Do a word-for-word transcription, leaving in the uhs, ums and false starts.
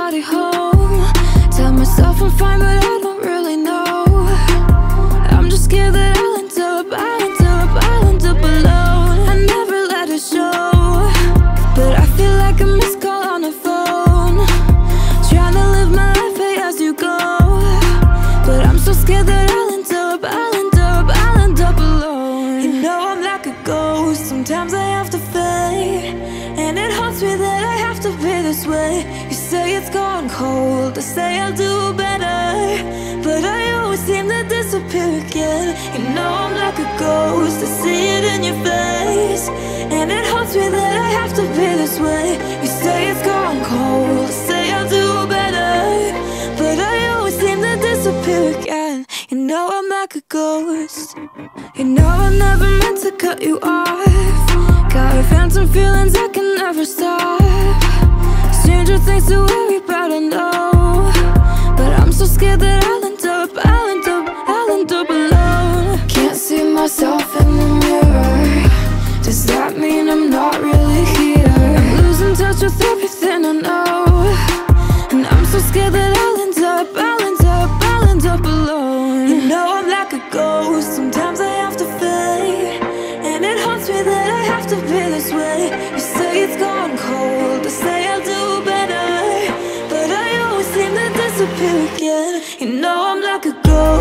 somebody home. Tell myself I'm fine, but I don't really know. I'm just scared that I'll end up, I'll end up, I'll end up alone. I never let it show, but I feel like a missed call on the phone. Trying to live my life pay as you go, but I'm so scared that I'll end up, I'll end up, I'll end up alone. You know I'm like a ghost, sometimes I have to fade, and it haunts me that I have to be this way. You say it's gone cold, I say I'll do better, but I always seem to disappear again. You know I'm like a ghost, I see it in your face, and it haunts me that I have to be this way. You say it's gone cold, I say I'll do better, but I always seem to disappear again. You know I'm like a ghost. You know I never meant to cut you off. Got phantom feelings I can never stop. Stranger things to worry about, I know, but I'm so scared that I'll end up, I'll end up, I'll end up alone. Can't see myself in the mirror. Does that mean I'm not really here? I'm losing touch with everything I know, and I'm so scared that I'll end up, I'll end up, I'll end up alone. You know I'm like a ghost, sometimes I have to fade, and it haunts me that I have to be this way. You say it's gone cold, I say I'll do better, but I always seem to disappear again. You know I'm like a ghost.